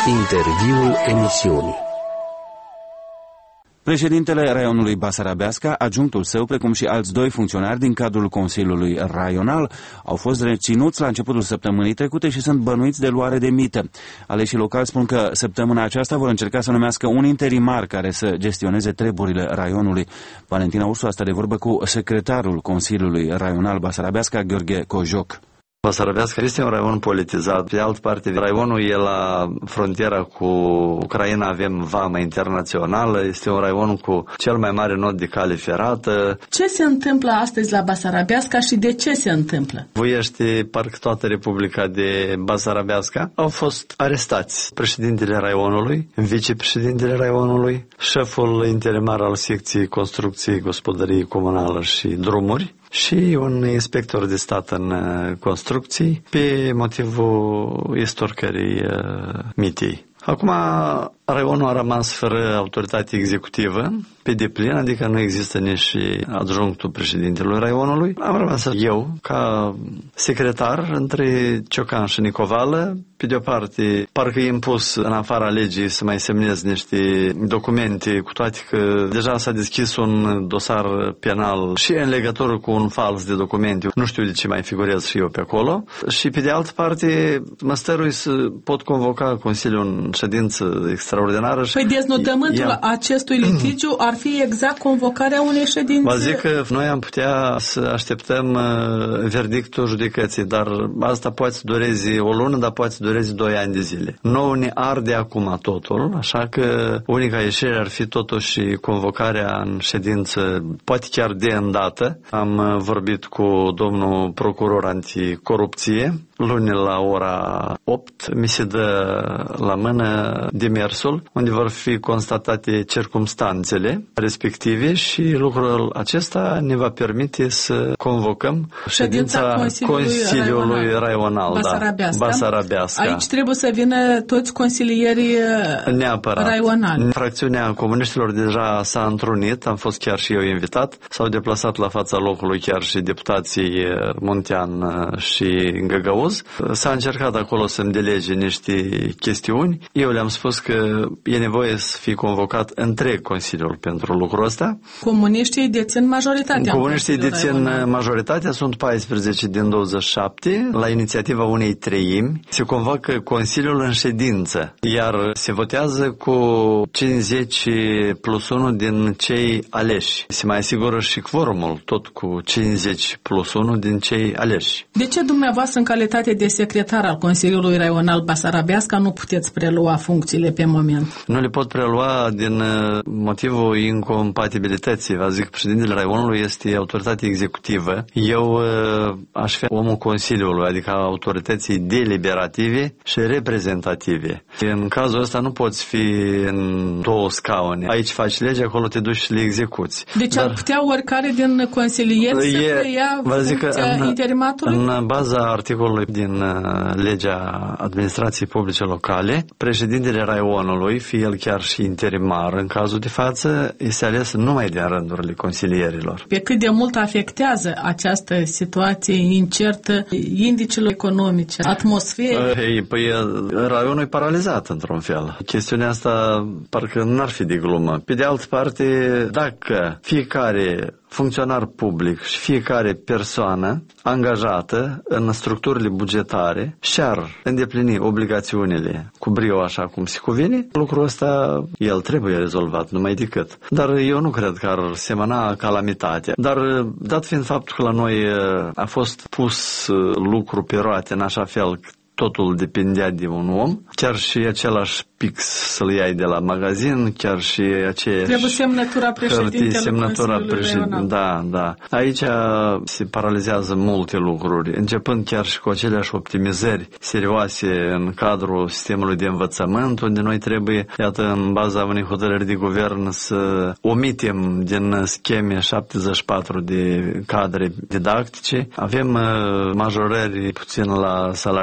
Interviul emisiunii. Președintele raionului Basarabeasca, adjunctul său, precum și alți doi funcționari din cadrul Consiliului Raional, au fost reținuți la începutul săptămânii trecute și sunt bănuiți de luare de mită. Aleșii locali spun că săptămâna aceasta vor încerca să numească un interimar care să gestioneze treburile raionului. Valentina Ursu a stat de vorbă cu secretarul Consiliului Raional Basarabeasca, Gheorghe Cojoc. Basarabeasca este un raion politizat. Pe de altă parte, raionul e la frontiera cu Ucraina, avem vamă internațională, este un raion cu cel mai mare nod de cale ferată. Ce se întâmplă astăzi la Basarabeasca și de ce se întâmplă? Voiește parcă toată Republica de Basarabeasca. Au fost arestați președintele raionului, vicepreședintele raionului, șeful interimar al secției construcții, gospodărie comunală și drumuri, și un inspector de stat în construcții pe motivul estorcării mitei. Acum, raionul a rămas fără autoritate executivă pe deplin, adică nu există nici adjunctul președintelui raionului. Am rămas eu, ca secretar, între Ciocan și Nicovală. Pe de o parte, parcă e impus în afara legii să mai semnez niște documente, cu toate că deja s-a deschis un dosar penal și în legătură cu un fals de documente. Nu știu de ce mai figurez și eu pe acolo. Și pe de altă parte, mă stărui să pot convoca Consiliul în ședință extraordinară. Păi deznodământul acestui litigiu ar fi exact convocarea unei ședințe. Vă zic că noi am putea să așteptăm verdictul judecății, dar asta poate să dureze o lună, dar poate să dureze 2 ani de zile. Nouă ne arde acum totul, așa că unica ieșire ar fi totuși convocarea în ședință, poate chiar de îndată. Am vorbit cu domnul procuror anticorupție, luni la ora 8, mi se dă la mână demersul, unde vor fi constatate circumstanțele respective și lucrul acesta ne va permite să convocăm ședința Consiliului Raional Basarabeasca. Aici trebuie să vină toți consilierii raionali. Fracțiunea comuniștilor deja s-a întrunit, am fost chiar și eu invitat, s-au deplasat la fața locului chiar și deputații Muntean și Găgăuz. S-a încercat acolo să-mi delege niște chestiuni. Eu le-am spus că e nevoie să fie convocat întreg Consiliul pentru lucrul ăsta. Comuniștii dețin majoritatea. Comuniștii dețin majoritatea, sunt 14 din 27, la inițiativa unei treimi. Se convocă Consiliul în ședință, iar se votează cu 50 plus 1 din cei aleși. Se mai asigură și quorumul, tot cu 50 plus 1 din cei aleși. De ce dumneavoastră, în calitate de secretar al Consiliului Raional Basarabeasca, nu puteți prelua funcțiile pe moment? Nu le pot prelua din motivul incompatibilității. Vă zic, președintele raionului este autoritate executivă. Eu aș fi omul Consiliului, adică autorității deliberative și reprezentative. În cazul ăsta nu poți fi în 2 scaune. Aici faci lege, acolo te duci și le execuți. Deci ar putea oricare din consilieri să preia funcția interimatului? În baza articolului din legea administrației publice locale, președintele raionului, fie el chiar și interimar în cazul de față, este ales numai din rândurile consilierilor. Pe cât de mult afectează această situație incertă indicele economice, atmosferei? Păi raionul e paralizat într-un fel. Chestiunea asta parcă n-ar fi de glumă. Pe de altă parte, dacă fiecare funcționar public și fiecare persoană angajată în structurile bugetare și-ar îndeplini obligațiunile cu brio așa cum se cuvine, lucrul ăsta el trebuie rezolvat, numai decât. Dar eu nu cred că ar semăna calamitatea. Dar dat fiind faptul că la noi a fost pus lucru pe roate în așa fel că totul depindea de un om, chiar și același pix să-l iai de la magazin, chiar și aceeași... Trebuie semnătura președintelui Consiliului Raional. Da. Aici se paralizează multe lucruri, începând chiar și cu aceleași optimizări serioase în cadrul sistemului de învățământ, unde noi trebuie, iată, în baza unei hotărâri de guvern să omitem din scheme 74 de cadre didactice. Avem majorări puțin la salarizarea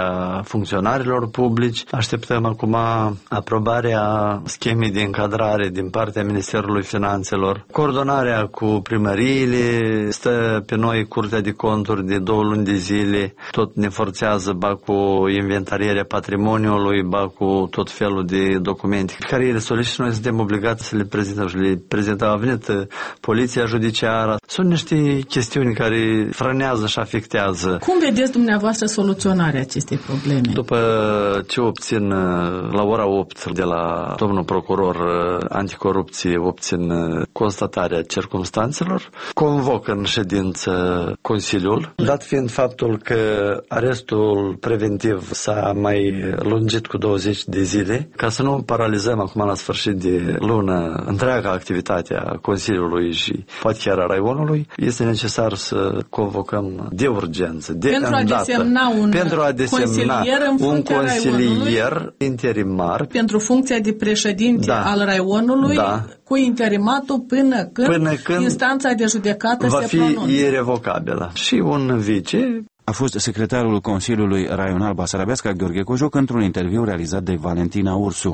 funcționarilor publici. Așteptăm acum aprobarea schemei de încadrare din partea Ministerului Finanțelor. Coordonarea cu primăriile, stă pe noi Curtea de Conturi de 2 luni de zile, tot ne forțează, ba cu inventarierea patrimoniului, ba cu tot felul de documente care ele solicită, noi suntem obligați să le prezentăm și le prezentăm. A venit poliția judiciară. Sunt niște chestiuni care frânează și afectează. Cum vedeți dumneavoastră soluționarea acestei probleme? După ce obțin la ora 8 de la domnul procuror anticorupție, obțin constatarea circumstanțelor, convoc în ședință Consiliul, dat fiind faptul că arestul preventiv s-a mai lungit cu 20 de zile, ca să nu paralizăm acum la sfârșit de lună întreaga activitate a Consiliului și poate chiar a Raionului, este necesar să convocăm de urgență, de îndată, pentru a desemna un consilier interimar pentru funcția de președinte al Raionului, cu interimatul până când instanța de judecată va se pronunță. Va fi irevocabilă. Și un vice. A fost secretarul Consiliului Raional Basarabeasca, Gheorghe Cojoc, într-un interviu realizat de Valentina Ursu.